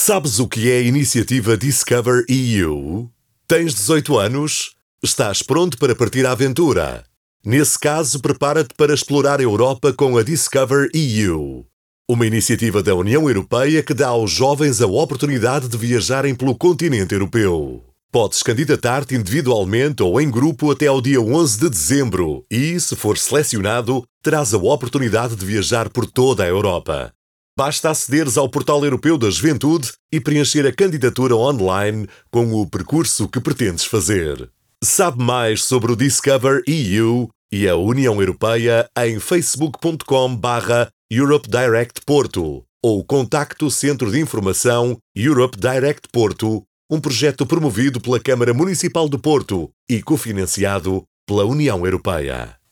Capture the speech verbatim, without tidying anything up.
Sabes o que é a iniciativa Discover E U? Tens dezoito anos? Estás pronto para partir à aventura? Nesse caso, prepara-te para explorar a Europa com a Discover E U, uma iniciativa da União Europeia que dá aos jovens a oportunidade de viajarem pelo continente europeu. Podes candidatar-te individualmente ou em grupo até ao dia onze de dezembro e, se for selecionado, terás a oportunidade de viajar por toda a Europa. Basta acederes ao Portal Europeu da Juventude e preencher a candidatura online com o percurso que pretendes fazer. Sabe mais sobre o Discover E U e a União Europeia em facebook ponto com barra Europe Direct Porto ou contacte o Centro de Informação Europe Direct Porto, um projeto promovido pela Câmara Municipal de Porto e cofinanciado pela União Europeia.